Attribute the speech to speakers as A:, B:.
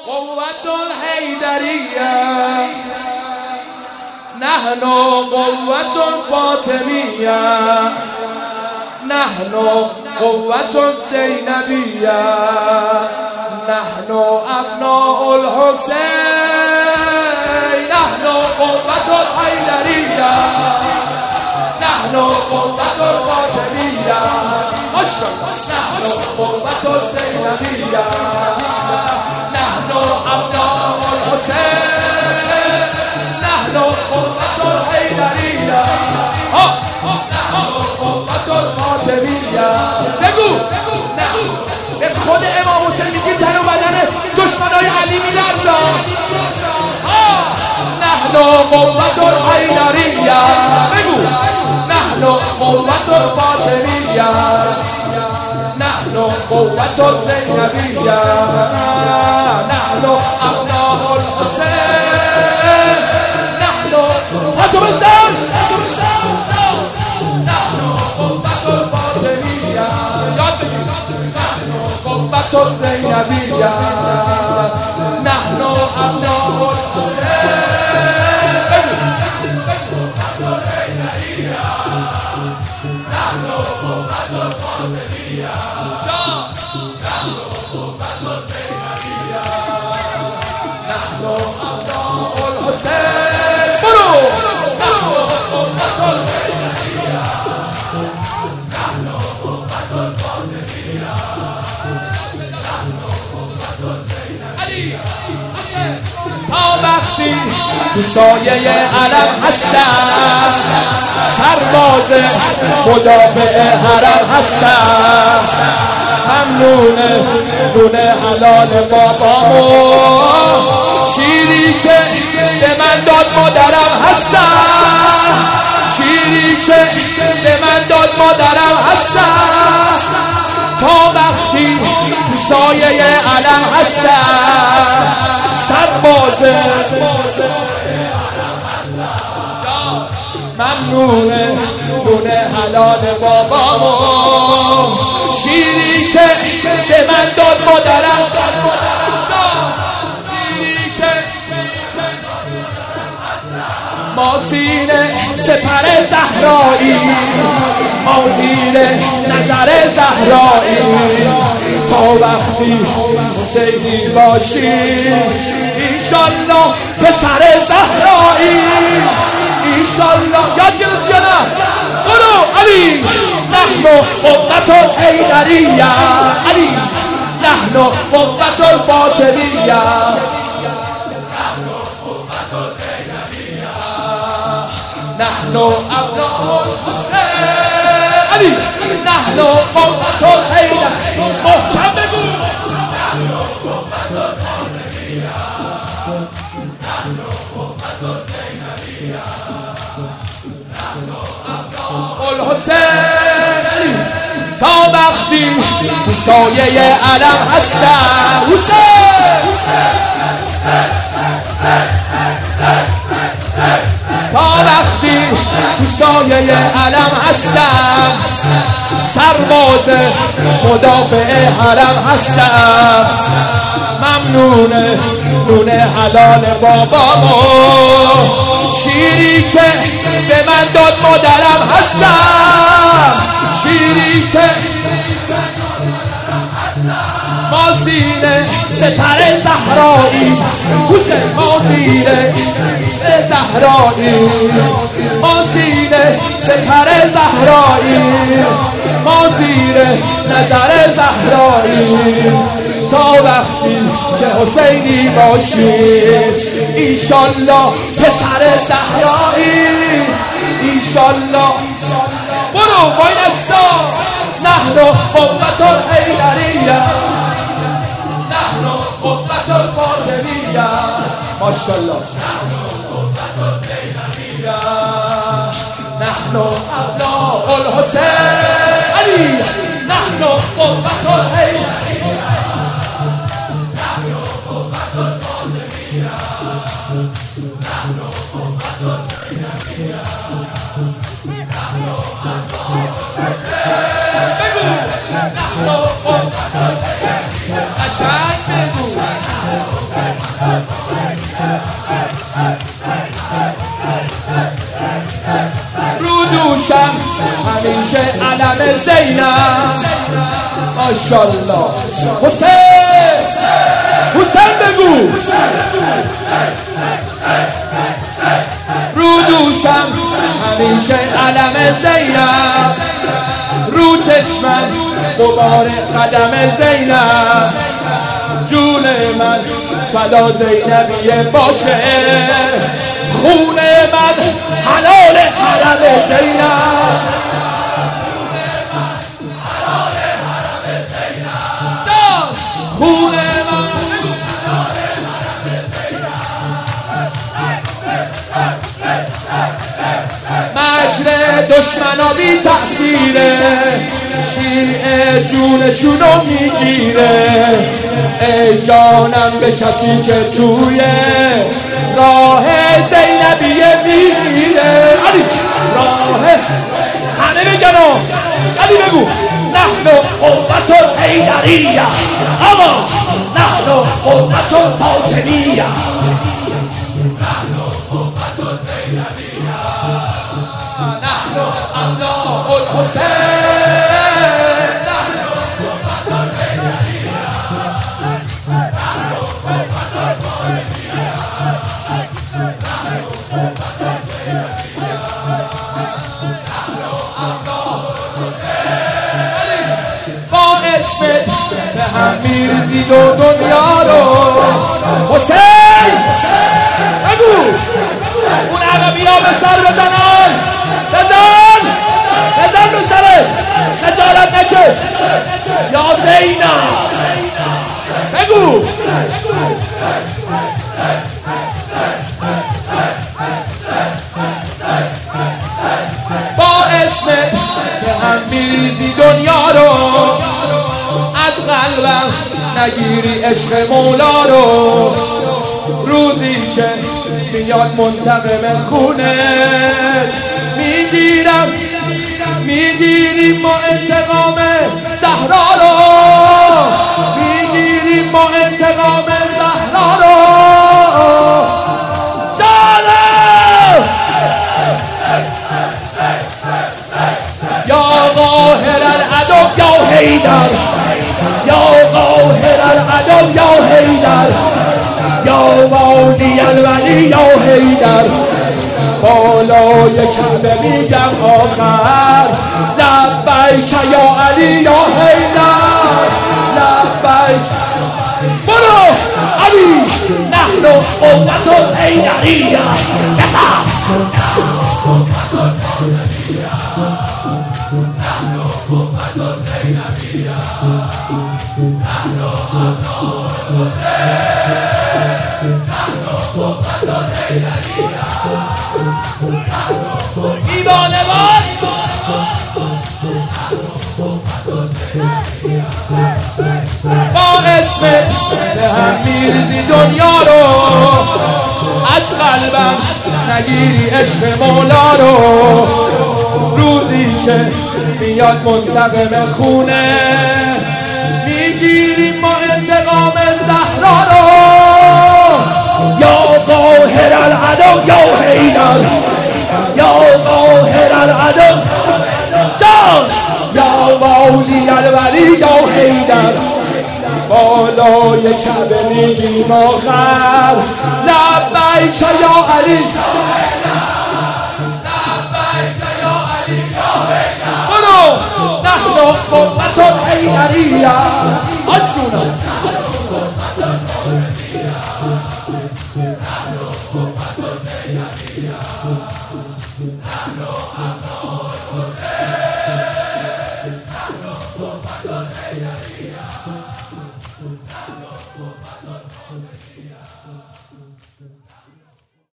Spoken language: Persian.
A: قوة الحیدریه، نحن قوة فاطمیه، نحن قوة زینبیه، نحن ابناء الحسین، نحن قوة الحیدریه، نحن قوة الفاطمیه، نحن قوة الزینبیه، نحن ابناء الحسین، نحن قوة الحیدریه، نحن قوة الفاطمیه. بگو به خود امام حسین میگیم تن و بدن دشمنای علی میلرزن. نحن قوة الحیدریه، بگو نحن قوة الفاطمیه، نحن قوة الزینبیه، نحن ابناء الحسین، نحن حتی بزن، نحن قوة الفاطمیه، یاد بگیر نحن قوة الزینبیه، نحن ابناء الحسین، نحن قوة الفاطمیه، نحن قوة الزینبیه، نحن ابناء الحسین. برو نحن قوة الحیدریه، نحن قوة الفاطمیه، نحن قوة الزینبیه. تا وقتی تو سایه علم هستم، سرباز مدافع حرم هستم، ممنونه دونه حلال بابامو، شیری که به من داد مادرم هستم، شیری که به من داد مادرم هستم. تا وقتی تو سایه علم هستم، سرباز ممنونه دونه حلال بابامو، شیری که به من داد مادرم، شیری که ما سینه سپر زهرایی، ما زیر نظر زهرایی، تا وقتی حسینی باشی ایشالله پسر زهرایی، ایشالله. یاد گرفت یا نه؟ برو علی. نحن قوة الحیدریه، علی نحن قوة الفاطمیه، نحن ابناء الحسین، علی نحن قوة الحیدریه. محکم بگو نحن قوة الفاطمیه، نحن قوة الزینبیه، نحن ابناء الحسین. تا وقتی تو سایه علم هستم، تا وقتی تو سایه علم هستم، سرباز مدافع حرم هستم، ممنونه نونه حلال بابامو، شیری که به من داد مادرم هستم، شیری که ما زیر سپر زهرایی، حسین ما زیر زهرایی، ما زیر سپر زهرایی، ما زیر نظر زهرایی، تا وقتی که حسینی باشی ایشالله پسر زهرایی، ایشالله. برو باید اجزا. نحن قوة الحیدریه، نحن قوة الفاطمیه، ماشاءالله، نحن قوة الزینبیه، نحن ابناء الحسین، علی نحن قوة الحیدریه، نحن قوة الفاطمیه، نحن قوة الزینبیه، نحن ابناء الحسین. بگو نحن قوة الحیدریه، قشنگ بگو دوشم همیشه علم زینب. ماشاءالله حسین، حسین بگو. رو دوشم همیشه علم زینب، رو چشمم غبار قدم زینب. جون من فدا زینبیه باشه، خون من حلال حرم زینب. خون من مجر دشمنا بی تقصیره، شیعه جونشونو میگیره. ای جانم به کسی که توی راه زینبیه میره. علی راه همه بگن علی بگو. نحن قوت الحیدریه، اما نحن قوت الفاطمیه. نحن ابناء الحسین. با اسمت به هم میریزید و دنیا رو. حسین بگو. اون عقبی ها به سر بزنن، بزن به سرت، خجالت نکش. یا زینب بگو. با اسمت به هم میریزی دنیا رو، از قلبم نگیری عشق مولا رو. روزی که میاد منتقم خونه میگیریم ما انتقام زهرا رو، میگیریم ما انتقام زهرا رو. یا قاهر العدو یا حیدر، یا قاهر العدو یا حیدر، یا مولی الولی یا حیدر. بالای کعبه میگم آخر لبیک یا علی یا حیدر، لبیک. برو علی. نحن قوت الحیدریه. دیوانه باز با اسمت به هم میریزی دنیا رو، از قلبم نگیری عشق مولا رو. روزی که میاد منتقم خونه میگیریم ما انتقام زهرا رو. یا قاهر العدو یا حیدر، یا قاهر العدو جان، یا مولی الولی یا حیدر. بالای کعبه میگیم آخر لبیک یا علی، لبیک یا علی یا حیدر. برو. نحن قوت الحیدریه. آجونا